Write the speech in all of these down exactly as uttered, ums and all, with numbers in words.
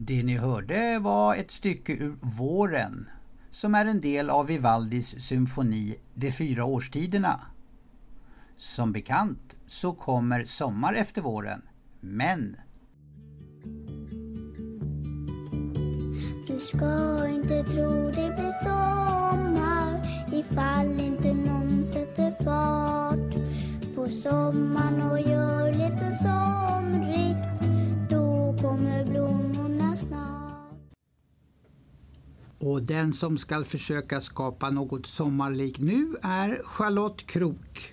Det ni hörde var ett stycke ur Våren, som är en del av Vivaldis symfoni De fyra årstiderna. Som bekant så kommer sommar efter våren, men... Du ska inte tro det blir sommar ifall inte någon sätter fart på sommaren och gör lite somrigt. Då kommer blommorna snart. Och den som ska försöka skapa något sommarlikt nu är Charlotte Krook.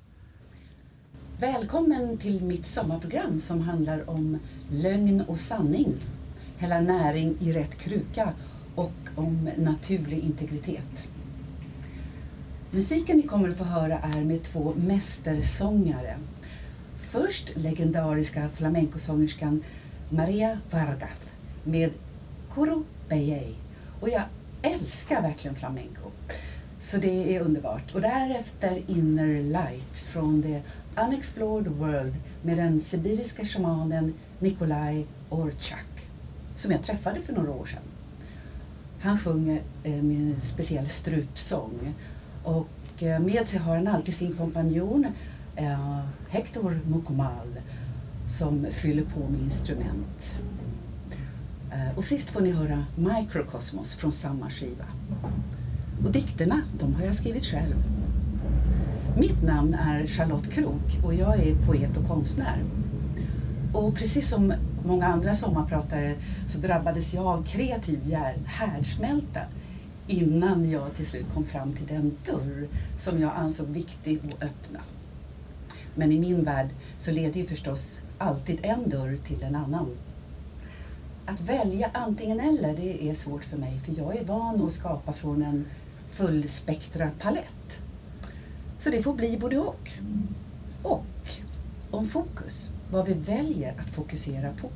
Välkommen till mitt sommarprogram som handlar om lögn och sanning, hälla näring i rätt kruka och om naturlig integritet. Musiken ni kommer att få höra är med två mästersångare. Först legendariska flamencosångerskan Maria Vargas med Coro Beyei. Och jag älskar verkligen flamenco, så det är underbart. Och därefter Inner Light från The Unexplored World med den sibiriska shamanen Nikolaj Orchak, som jag träffade för några år sedan. Han sjunger eh, med en speciell strupsång, och eh, med sig har han alltid sin kompanjon eh, Hector Mukumal, som fyller på med instrument. Eh, och sist får ni höra Microcosmos från samma skiva. Och dikterna, de har jag skrivit själv. Mitt namn är Charlotte Krook och jag är poet och konstnär. Och precis som många andra sommarpratare så drabbades jag av kreativ härdsmälta innan jag till slut kom fram till den dörr som jag ansåg viktig att öppna. Men i min värld så leder ju förstås alltid en dörr till en annan. Att välja antingen eller, det är svårt för mig, för jag är van att skapa från en fullspektra palett. Så det får bli både och. Och om fokus, vad vi väljer att fokusera på.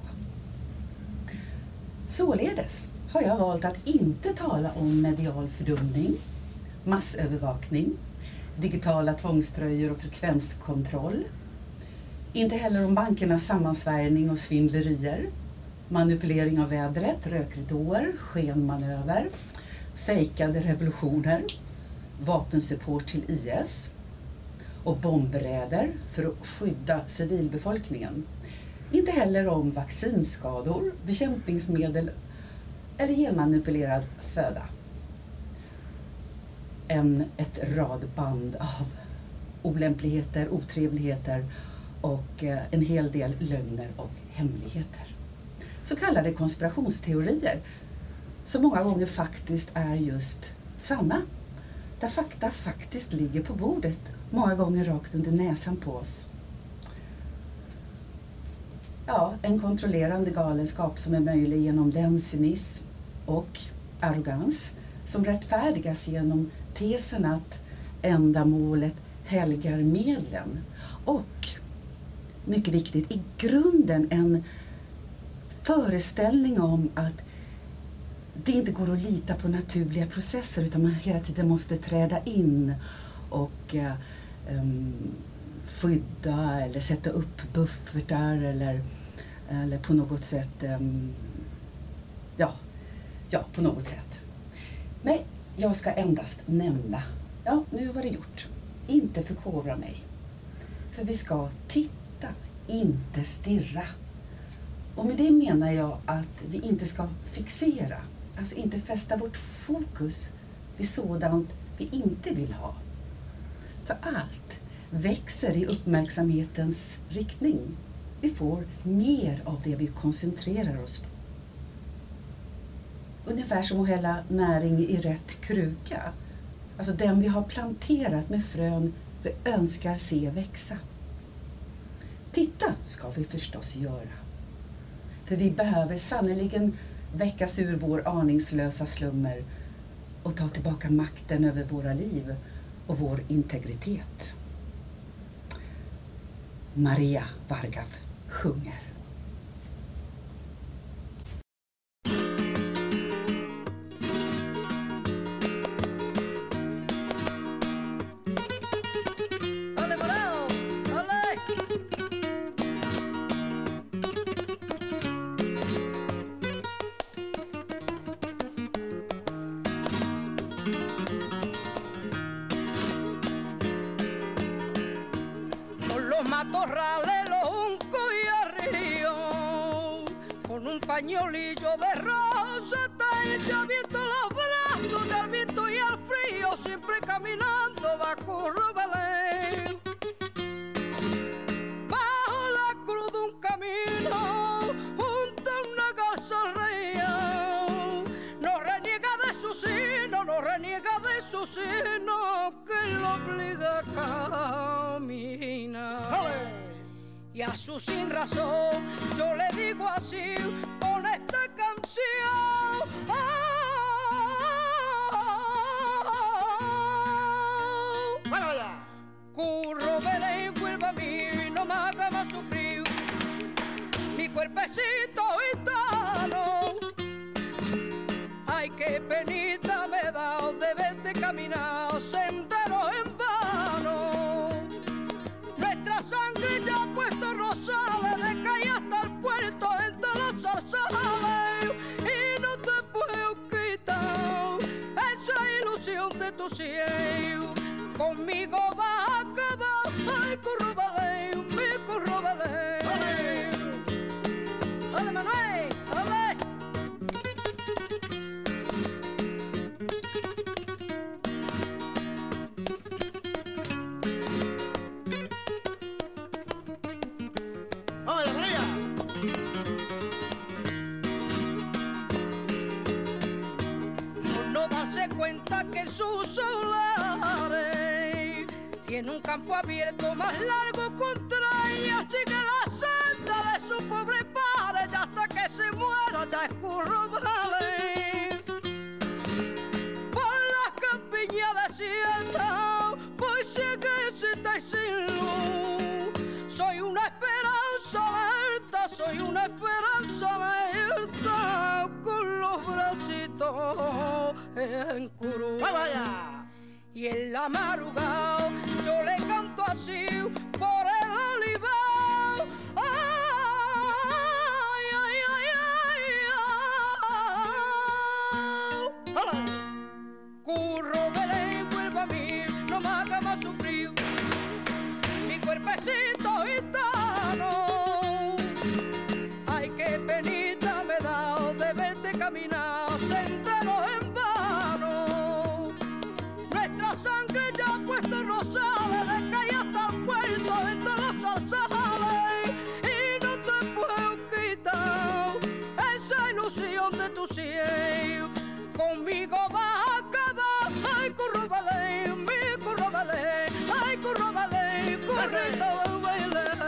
Således har jag valt att inte tala om medial fördumning, massövervakning, digitala tvångströjor och frekvenskontroll. Inte heller om bankernas sammansvärjning och svindlerier, manipulering av vädret, rökridåer, skenmanöver, fejkade revolutioner, vapensupport till I S och bombräder för att skydda civilbefolkningen. Inte heller om vaccinskador, bekämpningsmedel eller genmanipulerad föda. En, ett radband av olämpligheter, otrevligheter och en hel del lögner och hemligheter. Så kallade konspirationsteorier som många gånger faktiskt är just sanna. Där fakta faktiskt ligger på bordet, många gånger rakt under näsan på oss. Ja, en kontrollerande galenskap som är möjlig genom den cynism och arrogans som rättfärdigas genom tesen att ändamålet helgar medlen. Och, mycket viktigt, i grunden en föreställning om att det inte går att lita på naturliga processer, utan man hela tiden måste träda in och um, skydda eller sätta upp buffertar eller, eller på något sätt um, ja, ja, på något sätt. Nej, jag ska endast nämna, ja, nu var det gjort. Inte förkovra mig. För vi ska titta, inte stirra. Och med det menar jag att vi inte ska fixera, alltså inte fästa vårt fokus vid sådant vi inte vill ha. För allt växer i uppmärksamhetens riktning. Vi får mer av det vi koncentrerar oss på. Ungefär som att hälla näring i rätt kruka. Alltså den vi har planterat med frön vi önskar se växa. Titta ska vi förstås göra. För vi behöver sannoliken väckas ur vår aningslösa slummer och ta tillbaka makten över våra liv och vår integritet. Maria Vargas sjunger. matorrales, los juncos y el río. Con un pañolillo de rosa te echa viento los brazos del viento y el frío, siempre caminando va Currumbelén. Bajo la cruz de un camino, junto a una garza ría, no reniega de su sino, no reniega de su sino, que lo obliga a caminar. Y a su sin razón yo le digo así con esta canción. ¡Bueno ya! Currumbelén, vuelve a mí, no me haga más sufrir mi cuerpecito gitano. Ay, qué penita me he dado de verte caminar senderos en vano. Nuestra sangre ya ha puesto rosales de calle hasta el puerto entre los zarzales, y no te puedo quitar esa ilusión de tu cielo. Conmigo vas a acabar, ay Currumbelén, mi Currumbelén. Dale Manuel, dale. Cuenta que en sus solares tiene un campo abierto más largo contra ella, sigue la senda de su pobre padre, y hasta que se muera ya es Currumbelén. Por las campiñas desiertas voy cieguecita y sin luz, soy una esperanza alerta, soy una esperanza alerta, con los bracitos en cruz. ¡Vaya! Y en la madrugada yo le canto así por el olivar. ¡Ay, ay, ay, ay, ay! Currumbelén, vuelve a mí, no me haga más sufrir mi cuerpecito gitano. Ay, qué penita me da de verte caminar senderos en vano. Nuestra sangre ya ha puesto rosales de calle hasta el puerto entre los zarzales, y no te puedo quitar esa ilusión de tu cielo. Conmigo vas a acabar, ay Currumbelén, mi Currumbelén, ay Currumbelén, Currumbelén.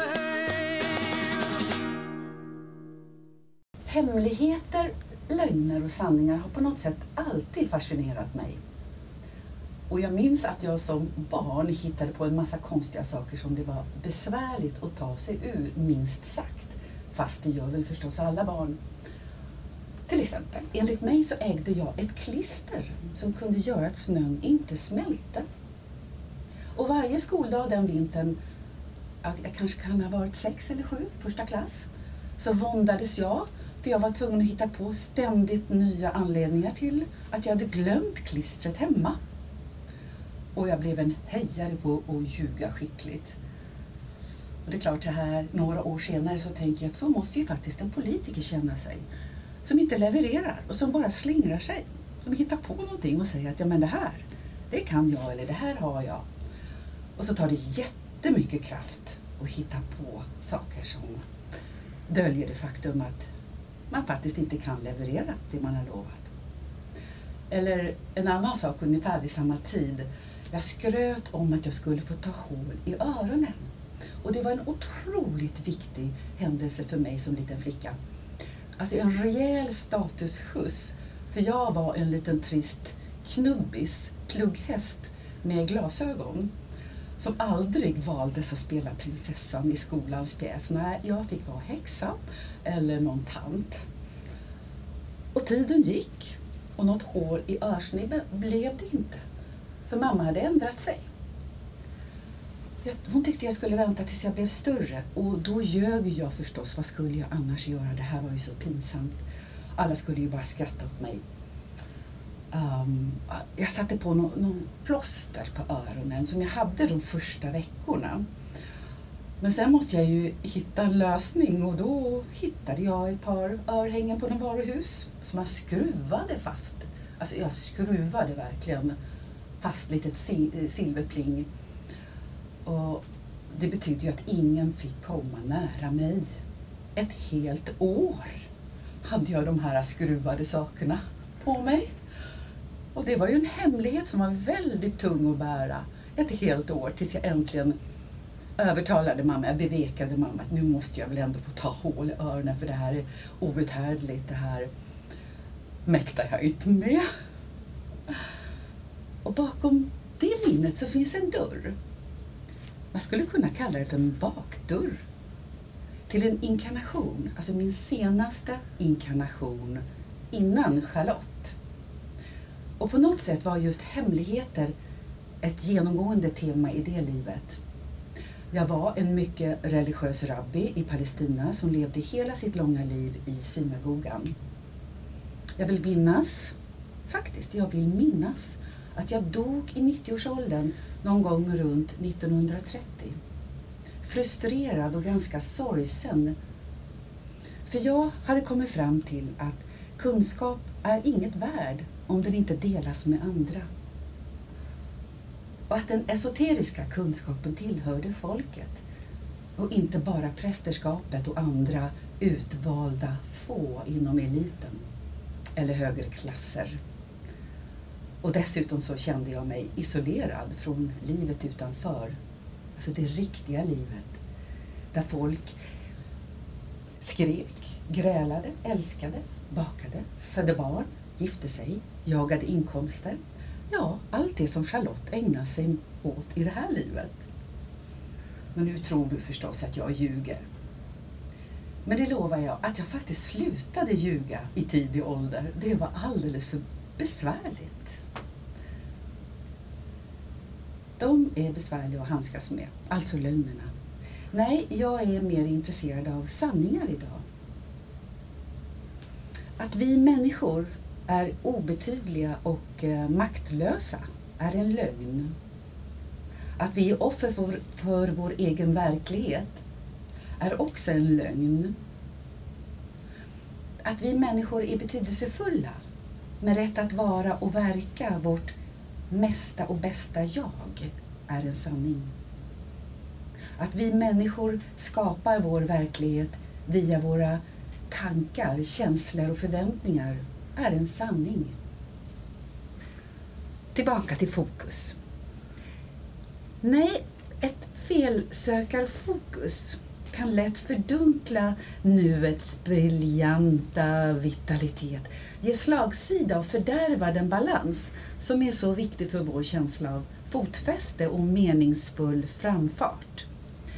Hemligheter, lögner och sanningar har på något sätt alltid fascinerat mig. Och jag minns att jag som barn hittade på en massa konstiga saker som det var besvärligt att ta sig ur, minst sagt. Fast det gör väl förstås alla barn. Till exempel, enligt mig så ägde jag ett klister som kunde göra att snön inte smälte. Och varje skoldag den vintern, jag kanske kan ha varit sex eller sju, första klass, så våndades jag. För jag var tvungen att hitta på ständigt nya anledningar till att jag hade glömt klistret hemma. Och jag blev en hejare på att ljuga skickligt. Och det är klart, så här några år senare så tänker jag att så måste ju faktiskt en politiker känna sig. Som inte levererar och som bara slingrar sig. Som hittar på någonting och säger att ja men det här, det kan jag eller det här har jag. Och så tar det jättemycket kraft att hitta på saker som döljer det faktum att man faktiskt inte kan leverera det man har lovat. Eller en annan sak ungefär vid samma tid. Jag skröt om att jag skulle få ta hål i öronen. Och det var en otroligt viktig händelse för mig som liten flicka. Alltså en rejäl statusskjuts. För jag var en liten trist knubbis, plugghäst med glasögon. Som aldrig valdes att spela prinsessan i skolans pjäs. Nej, jag fick vara häxa eller någon tant. Och tiden gick. Och något hål i örsnibben blev det inte. För mamma hade ändrat sig. Hon tyckte jag skulle vänta tills jag blev större. Och då ljög jag förstås. Vad skulle jag annars göra? Det här var ju så pinsamt. Alla skulle ju bara skratta åt mig. Um, jag satte på någon, någon plåster på öronen som jag hade de första veckorna. Men sen måste jag ju hitta en lösning och då hittade jag ett par örhängen på någon varuhus som jag skruvade fast. Alltså jag skruvade verkligen fast litet silverpling. Och det betyder ju att ingen fick komma nära mig. Ett helt år hade jag de här skruvade sakerna på mig. Och det var ju en hemlighet som var väldigt tung att bära. Ett helt år tills jag äntligen övertalade mamma, jag bevekade mamma att nu måste jag väl ändå få ta hål i öronen för det här är outhärdligt, det här mäktar jag inte med. Och bakom det minnet så finns en dörr. Man skulle kunna kalla det för en bakdörr. Till en inkarnation, alltså min senaste inkarnation innan Charlotte. Och på något sätt var just hemligheter ett genomgående tema i det livet. Jag var en mycket religiös rabbi i Palestina som levde hela sitt långa liv i synagogan. Jag vill minnas, faktiskt jag vill minnas, att jag dog i nittioårsåldern någon gång runt nittonhundratrettio. Frustrerad och ganska sorgsen. För jag hade kommit fram till att kunskap är inget värd om den inte delas med andra. Och att den esoteriska kunskapen tillhörde folket och inte bara prästerskapet och andra utvalda få inom eliten eller högre klasser. Och dessutom så kände jag mig isolerad från livet utanför. Alltså det riktiga livet. Där folk skrek, grälade, älskade, bakade, födde barn, gifte sig, jagade inkomster. Ja, allt det som Charlotte ägnar sig åt i det här livet. Men nu tror du förstås att jag ljuger. Men det lovar jag att jag faktiskt slutade ljuga i tidig ålder. Det var alldeles för besvärligt. De är besvärliga att handskas med, alltså lögnerna. Nej, jag är mer intresserad av sanningar idag. Att vi människor är obetydliga och eh, maktlösa är en lögn. Att vi är offer för, för vår egen verklighet är också en lögn. Att vi människor är betydelsefulla med rätt att vara och verka vårt mesta och bästa jag är en sanning. Att vi människor skapar vår verklighet via våra tankar, känslor och förväntningar är en sanning. Tillbaka till fokus. Nej, ett felsökarfokus kan lätt fördunkla nuets briljanta vitalitet, ge slagsida och fördärva den balans som är så viktig för vår känsla av fotfäste och meningsfull framfart.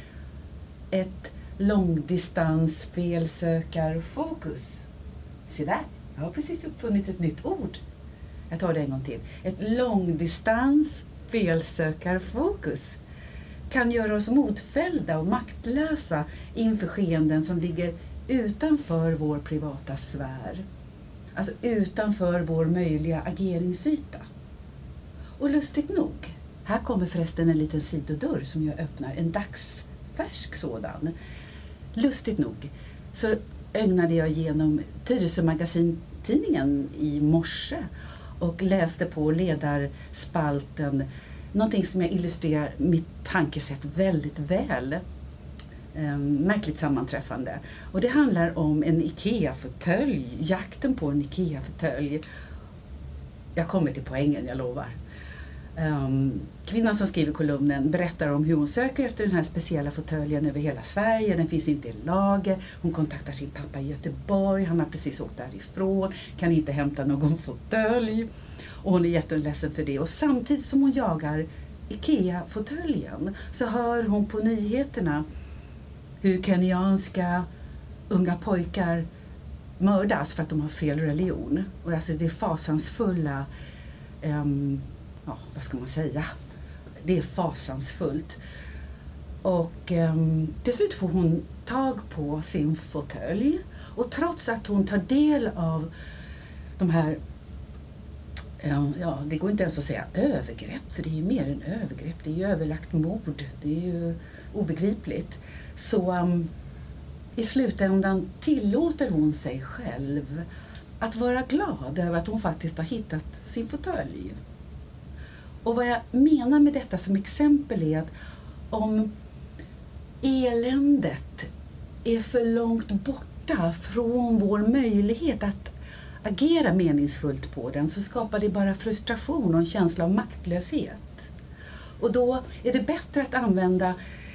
Ett långdistans felsökarfokus. Se där, jag har precis uppfunnit ett nytt ord. Jag tar det en gång till. Ett långdistans felsökarfokus kan göra oss motfällda och maktlösa inför skeenden som ligger utanför vår privata sfär. Alltså utanför vår möjliga ageringsyta. Och lustigt nog, här kommer förresten en liten sidodörr som jag öppnar, en dagsfärsk sådan. Lustigt nog så ögnade jag igenom Tyresö Magasin-tidningen i morse och läste på ledarspalten någonting som jag illustrerar mitt tankesätt väldigt väl. Ehm, märkligt sammanträffande. Och det handlar om en IKEA-fåtölj, jakten på en IKEA-fåtölj. Jag kommer till poängen, jag lovar. Um, kvinnan som skriver kolumnen berättar om hur hon söker efter den här speciella fåtöljen över hela Sverige. Den finns inte i lager. Hon kontaktar sin pappa i Göteborg. Han har precis åkt därifrån. Kan inte hämta någon fåtölj. Och hon är jätteledsen för det. Och samtidigt som hon jagar IKEA-fåtöljen så hör hon på nyheterna hur kenyanska unga pojkar mördas för att de har fel religion. Och alltså det är fasansfulla... Um, Ja, vad ska man säga? Det är fasansfullt. Och eh, till slut får hon tag på sin fåtölj. Och trots att hon tar del av de här Ja, det går inte ens att säga övergrepp, för det är ju mer än övergrepp. Det är ju överlagt mord. Det är ju obegripligt. Så um, i slutändan tillåter hon sig själv att vara glad över att hon faktiskt har hittat sin fåtölj. Och vad jag menar med detta som exempel är att om eländet är för långt borta från vår möjlighet att agera meningsfullt på den, så skapar det bara frustration och en känsla av maktlöshet. Och då är det bättre att använda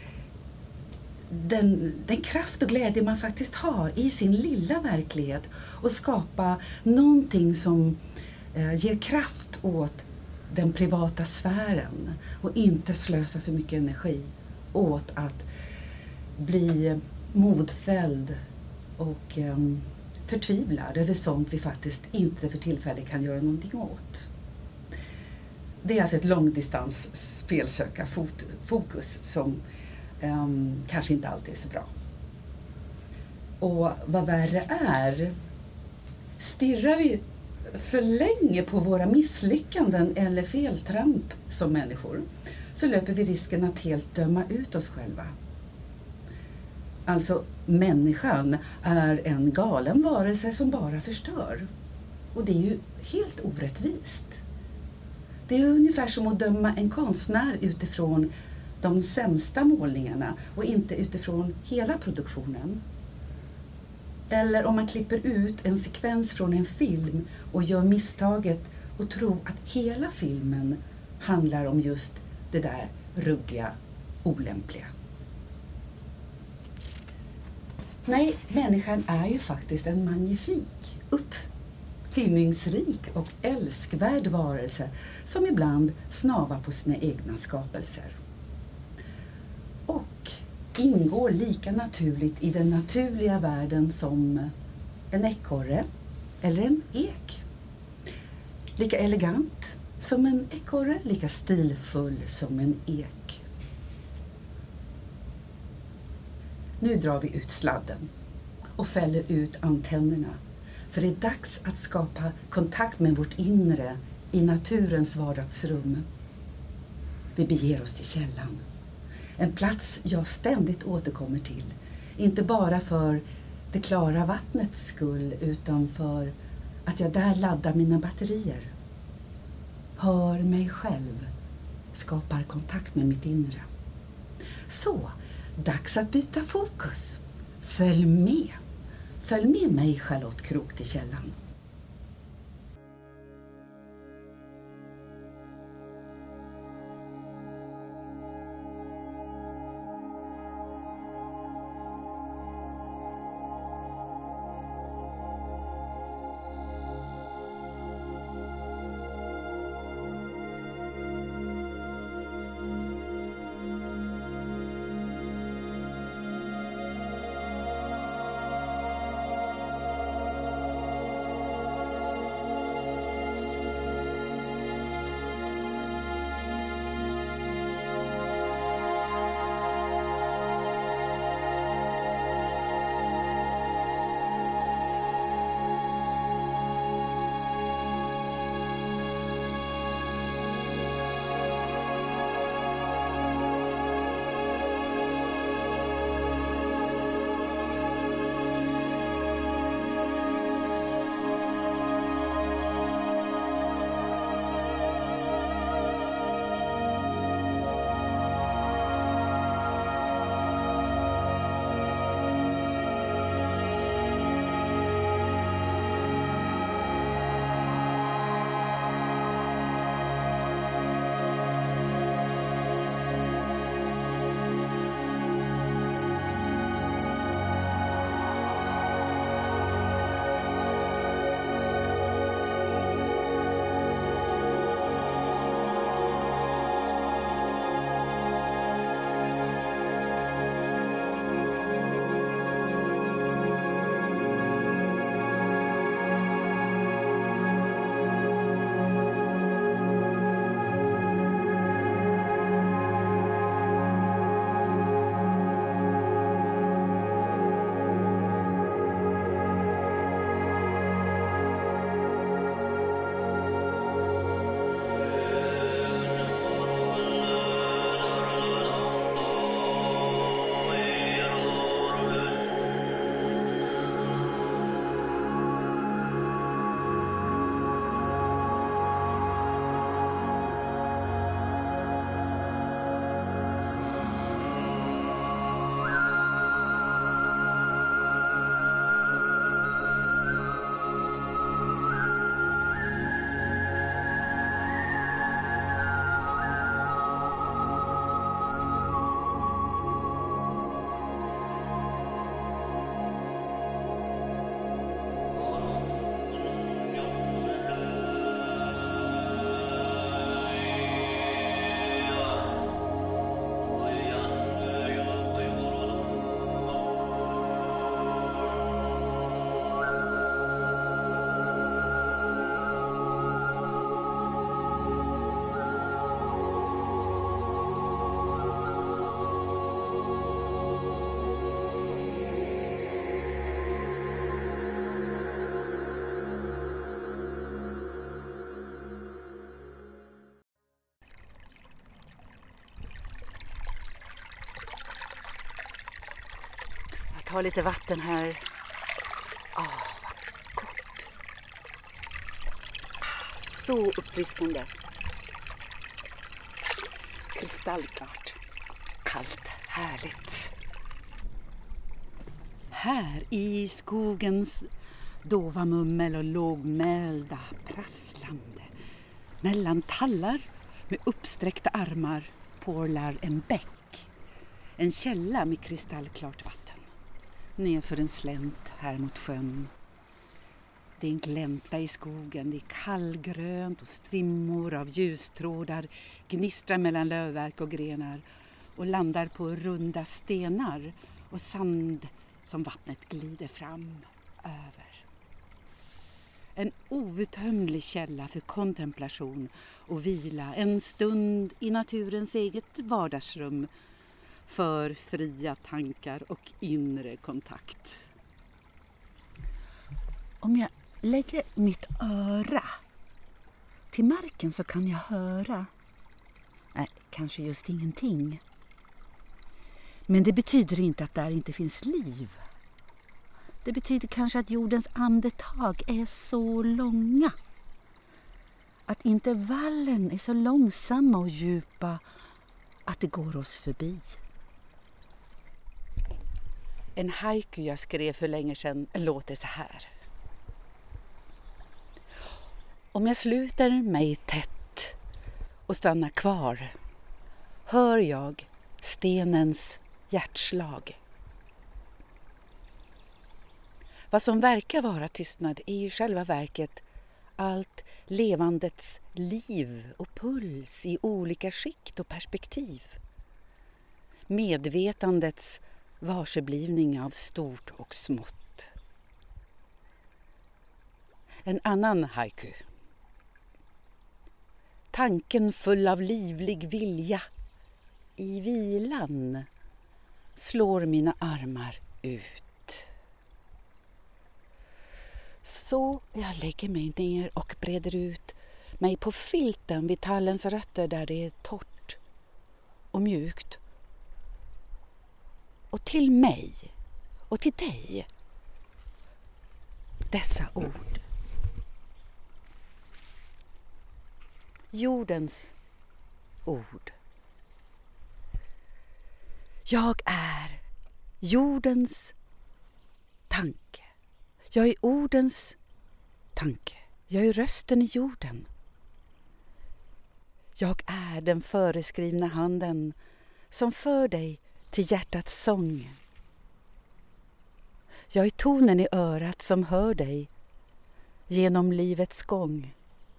den, den kraft och glädje man faktiskt har i sin lilla verklighet och skapa någonting som eh, ger kraft åt den privata sfären och inte slösa för mycket energi åt att bli modfälld och eh, förtvivlad över sånt vi faktiskt inte för tillfället kan göra någonting åt. Det är alltså ett långdistans felsöka fot, fokus som um, kanske inte alltid är så bra. Och vad värre är, stirrar vi för länge på våra misslyckanden eller feltramp som människor, så löper vi risken att helt döma ut oss själva. Alltså, människan är en galen varelse som bara förstör. Och det är ju helt orättvist. Det är ungefär som att döma en konstnär utifrån de sämsta målningarna och inte utifrån hela produktionen. Eller om man klipper ut en sekvens från en film och gör misstaget och tror att hela filmen handlar om just det där ruggiga, olämpliga. Nej, människan är ju faktiskt en magnifik, uppfinningsrik och älskvärd varelse som ibland snavar på sina egna skapelser. Och ingår lika naturligt i den naturliga världen som en ekorre eller en ek. Lika elegant som en ekorre, lika stilfull som en ek. Nu drar vi ut sladden och fäller ut antennerna. För det är dags att skapa kontakt med vårt inre i naturens vardagsrum. Vi beger oss till källan. En plats jag ständigt återkommer till. Inte bara för det klara vattnets skull, utan för att jag där laddar mina batterier. Hör mig själv. Skapar kontakt med mitt inre. Så, dags att byta fokus. Följ med. Följ med mig, Charlotte Krook, till källan. ta lite vatten här. Ah, vad gott. Så uppfriskande. Kristallklart. Kallt, härligt. Här i skogens dova mummel och lågmälda prasslande. Mellan tallar med uppsträckta armar porlar en bäck. En källa med kristallklart vatten. Nerför en slänt här mot sjön. Det är en glänta i skogen. Det är kallgrönt och strimmor av ljustrådar gnistrar mellan lövverk och grenar och landar på runda stenar och sand som vattnet glider fram över. En outtömlig källa för kontemplation och vila. En stund i naturens eget vardagsrum för fria tankar och inre kontakt. Om jag lägger mitt öra till marken så kan jag höra. Nej, kanske just ingenting. Men det betyder inte att där inte finns liv. Det betyder kanske att jordens andetag är så långa. Att intervallen är så långsamma och djupa att det går oss förbi. En haiku jag skrev för länge sedan låter så här. Om jag sluter mig tätt och stannar kvar hör jag stenens hjärtslag. Vad som verkar vara tystnad är i själva verket allt levandets liv och puls i olika skikt och perspektiv. Medvetandets varseblivning av stort och smått. En annan haiku. Tanken full av livlig vilja i vilan slår mina armar ut. Så jag lägger mig ner och breder ut mig på filten vid tallens rötter där det är torrt och mjukt. Och till mig och till dig dessa ord. Jordens ord. Jag är jordens tanke. Jag är ordens tanke. Jag är rösten i jorden. Jag är den föreskrivna handen som för dig till hjärtats sång. Jag är tonen i örat som hör dig genom livets gång.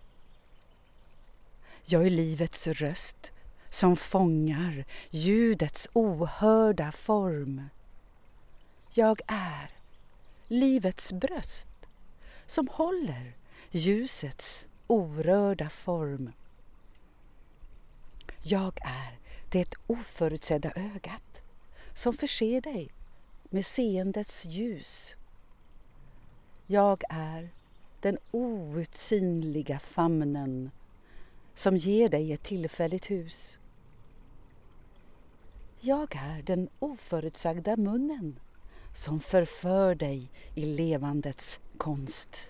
Jag är livets röst som fångar ljudets ohörda form. Jag är livets bröst som håller ljusets orörda form. Jag är det oförutsedda ögat som förser dig med seendets ljus. Jag är den outsinliga famnen som ger dig ett tillfälligt hus. Jag är den oförutsagda munnen som förför dig i levandets konst.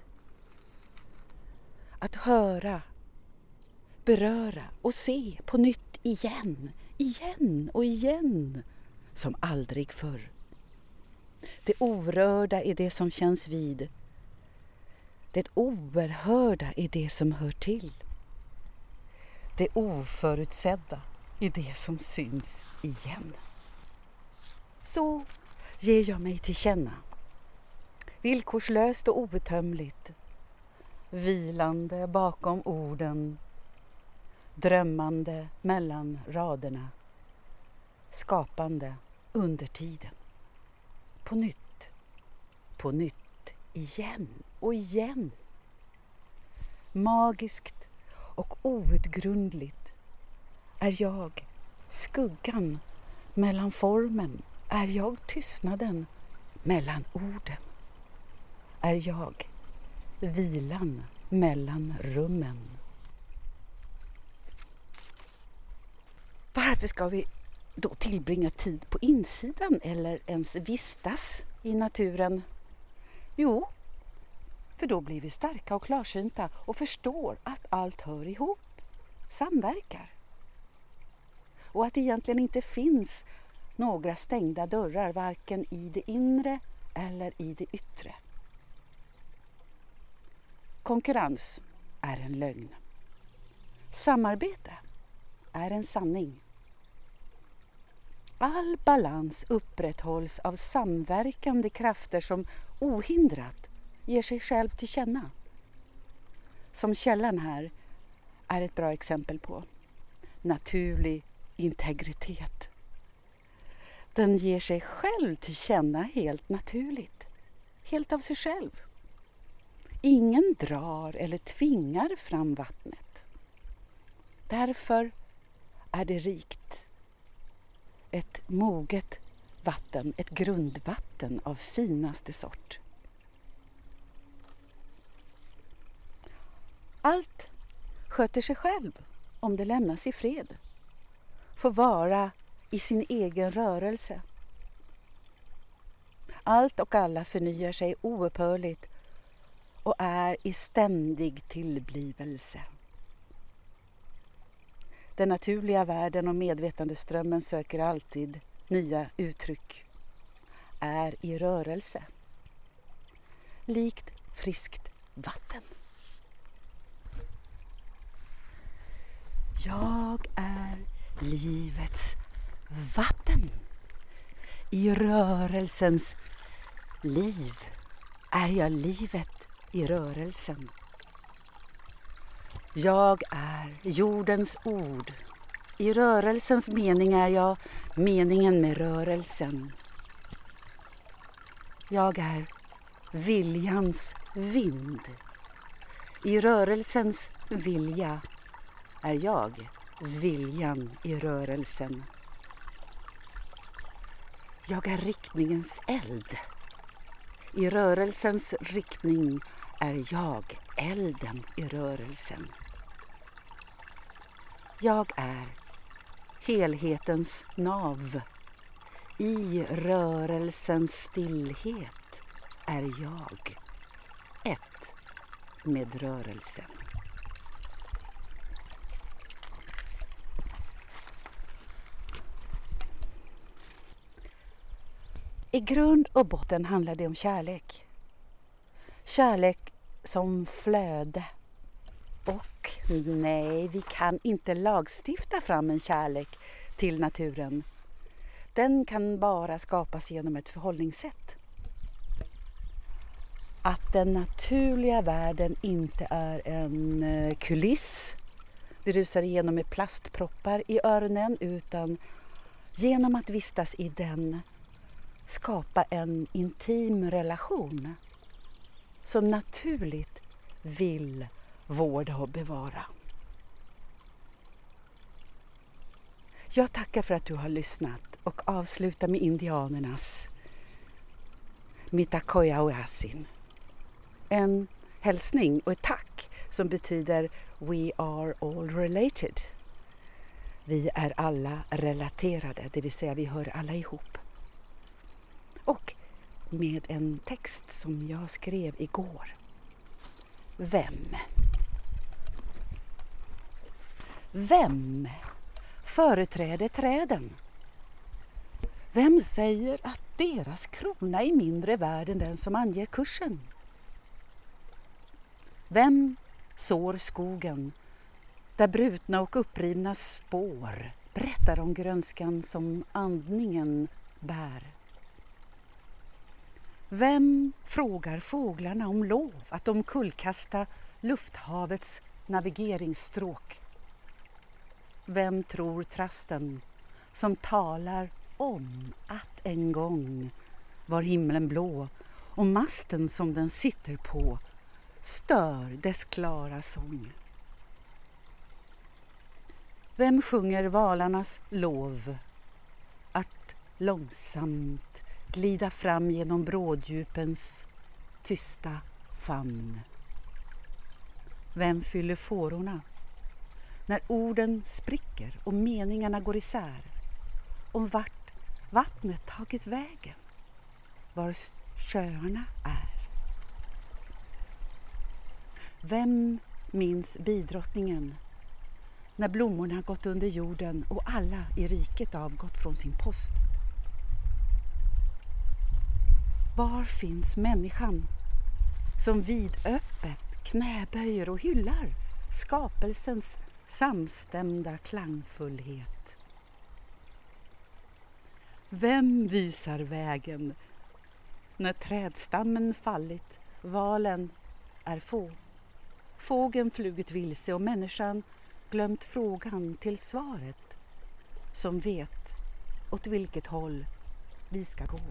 Att höra, beröra och se på nytt igen, igen och igen, som aldrig förr. Det orörda är det som känns vid. Det oerhörda är det som hör till. Det oförutsedda är det som syns igen. Så ger jag mig till känna. Villkorslöst och outtömligt. Vilande bakom orden. Drömmande mellan raderna. Skapande under tiden. På nytt. På nytt. Igen och igen. Magiskt och outgrundligt är jag skuggan mellan formen. Är jag tystnaden mellan orden? Är jag vilan mellan rummen? Varför ska vi då tillbringa tid på insidan eller ens vistas i naturen? Jo, för då blir vi starka och klarsynta och förstår att allt hör ihop, samverkar. Och att det egentligen inte finns några stängda dörrar, varken i det inre eller i det yttre. Konkurrens är en lögn. Samarbete är en sanning. All balans upprätthålls av samverkande krafter som ohindrat ger sig själv till känna. Som källan här är ett bra exempel på. Naturlig integritet. Den ger sig själv till känna helt naturligt. Helt av sig själv. Ingen drar eller tvingar fram vattnet. Därför är det rikt. Ett moget vatten, ett grundvatten av finaste sort. Allt sköter sig själv om det lämnas i fred. Får vara i sin egen rörelse. Allt och alla förnyar sig oupphörligt och är i ständig tillblivelse. Den naturliga världen och medvetandeströmmen söker alltid nya uttryck. Är i rörelse. Likt friskt vatten. Jag är livets vatten. I rörelsens liv är jag livet i rörelsen. Jag är jordens ord. I rörelsens mening är jag meningen med rörelsen. Jag är viljans vind. I rörelsens vilja är jag viljan i rörelsen. Jag är riktningens eld. I rörelsens riktning är jag elden i rörelsen. Jag är helhetens nav. I rörelsens stillhet är jag ett med rörelsen. I grund och botten handlar det om kärlek. Kärlek som flöde. Och nej, vi kan inte lagstifta fram en kärlek till naturen. Den kan bara skapas genom ett förhållningssätt. Att den naturliga världen inte är en kuliss. Vi rusar igenom med plastproppar i öronen, utan genom att vistas i den skapa en intim relation som naturligt vill vårda och bevara. Jag tackar för att du har lyssnat och avslutar med indianernas Mitakoya Oasin. En hälsning och ett tack som betyder We are all related. Vi är alla relaterade, det vill säga vi hör alla ihop. Och med en text som jag skrev igår. Vem? Vem företräder träden? Vem säger att deras krona är mindre värd än den som anger kursen? Vem sår skogen där brutna och upprivna spår berättar om grönskan som andningen bär? Vem frågar fåglarna om lov att omkullkasta lufthavets navigeringsstråk? Vem tror trasten som talar om att en gång var himlen blå och masten som den sitter på stör dess klara sång? Vem sjunger valarnas lov att långsamt glida fram genom bråddjupens tysta famn? Vem fyller fårorna när orden spricker och meningarna går isär om vart vattnet tagit vägen? var sjöarna är. Vem minns bidrottningen när blommorna gått under jorden och alla i riket avgått från sin post? Var finns människan som vidöppet knäböjer och hyllar skapelsens samstämda klangfullhet? Vem visar vägen när trädstammen fallit, valen är få? Fågeln flugit vilse och människan glömt frågan till svaret, som vet åt vilket håll vi ska gå.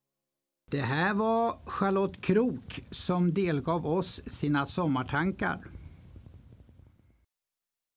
Det här var Charlotte Krook som delgav oss sina sommartankar.